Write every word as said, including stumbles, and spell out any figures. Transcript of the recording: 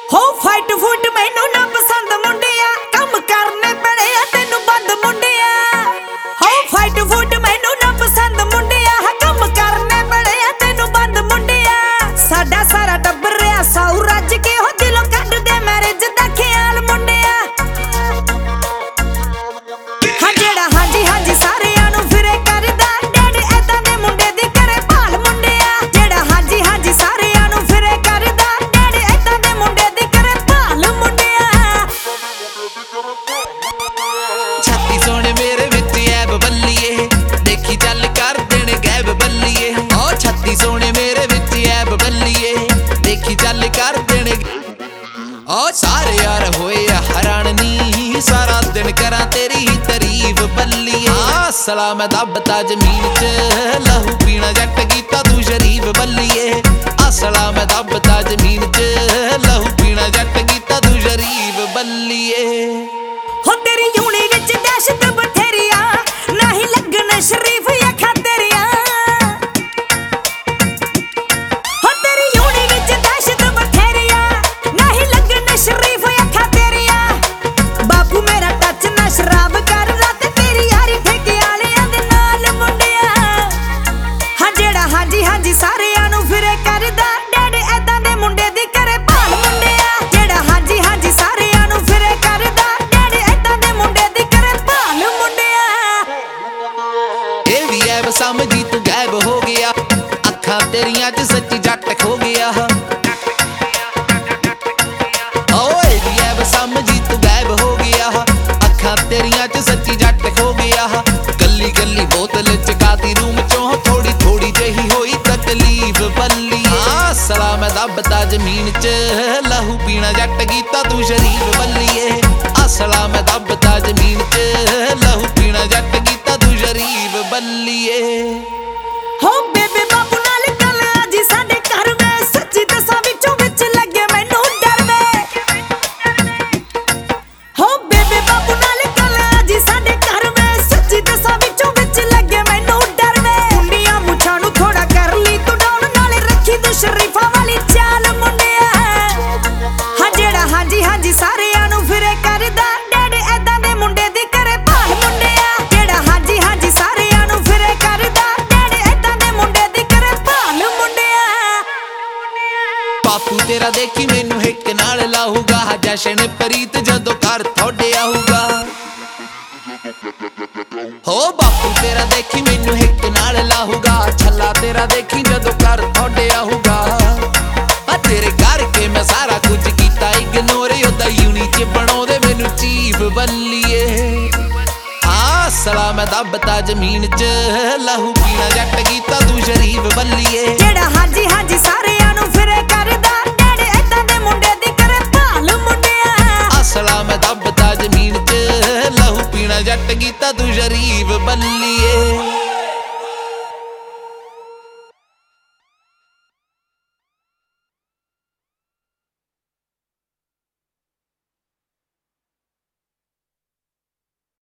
हो फाइट फूट मैनू ना पसंद मुंडिया, कम करने पड़े तेनू बंद मुंडिया। हो फाइट फूट मैनू ना पसंद मुंडिया, कम करने पड़े तेनू बंद मुंडिया। साडा सारा टब्बर रहा साऊ रज के, हो दिलों कढ दे मैरिज दा ख्याल मुंडिया। हाँ जेड़ा हांजी हांजी सारियां नू फिरे करदा, डैडी ऐदां दे मुंडे दी करे भाल मुंडिया। जेड़ा हांजी हांजी सारियां नू फिरे करदा, डैडी ऐदां दे मुंडे दी करे भाल मुंडिया। छाती सोने मेरे विच ऐब बल्लीए, देखी चल कर देने गैब बल्लीए। ओ छाती सोने मेरे विच ऐब बल्लीए, देखी चल कर देने। ओ सारे यार होए हैरान नी, सारा दिन करा तेरी ही तारीफ बल्लीए। असला मैं दबता जमीन च, लहू पीना जट कीता तू शरीफ बल्लीए। असला मैं दबता जमीन च, लहू पीना जट कीता तू शरीफ बल्लीए। हो तेरी यूनी विच दहशत बथेरिया, नहीं लगन शरीफ अखां तेरिया। हो तेरी यूनी विच दहशत बथेरिया, नहीं लगन शरीफ अखां तेरिया। बापू मेरा टच ना शराब कर रात, तेरी यारी ठेके वालियां दे नाल मुंडिया। हाँ जेड़ा हांजी हांजी सारियां नू फिरे करदा, डैडी ऐदां दे मुंडे दी करे भाल मुंडिया। जेड़ा हांजी हांजी सारियां नू फिरे करदा, डैडी ऐदां दे मुंडे दी करे भाल मुंडिया। ये भी ऐब समझी तू गैब हो गया, अखां तेरियां च सच्ची जट खो गया। ओए भी ऐब समझी तू गैब हो गया, अखां तेरियां च सच्ची जट खो गया। गली गली बोतल चकाती रूम चों, थोड़ी थोड़ी जही होई तकलीफ बल्ली। असला मैं दबता जमीन च, लहू पीना जट कीता तू शरीफ बल्लीए। असला मैं दबता जमीन च, लहू पीना जट कीता तू शरीफ बल्लीए। हो बेबे बापू नाल गल अजी साडे घर वे, सच्ची दसां विचों विच लगे मैनू डर वे। हो बेबे बापू नाल गल अजी साडे घर वे, सच्ची दसां विचों विच लगे मैनू डर वे। मुंडियां मुछां नू थोड़ा कर ली तू डाउन, नाले रखी तू शरीफा वाली चाल मुंडिया। हाँ जेड़ा हांजी हांजी सारियां नू फिरे करदा, डैडी ऐदां दे मुंडे दी करे भाल मुंडिया। जेड़ा हांजी हांजी सारियां नू फिरे करदा, डैडी ऐदां दे मुंडे दी करे भाल मुंडिया। बापू तेरा देखी मैनू हिक नाल लाहूगा, जशन प्रीत जदों घर थोड़े आऊगा। हो बापू तेरा देखी मैनू हिक नाल लाहूगा, छल्ला तेरा देखी जदों घर थोड़े आऊगा। आ तेरे करके मैं सारा कुछ कीता इग्नोर, ओदा यूनी च बनाउंदे मैनू चीफ बल्लीए। असला मैं दबता जमीन च, लहू पीना जट कीता तू शरीफ बल्लीए। जेड़ा हांजी हांजी सारियां नू फिरे करदा, डैडी ऐदां दे मुंडे दी करे भाल मुंडिया। असला मैं दबता जमीन च, लहू पीना जट कीता तू शरीफ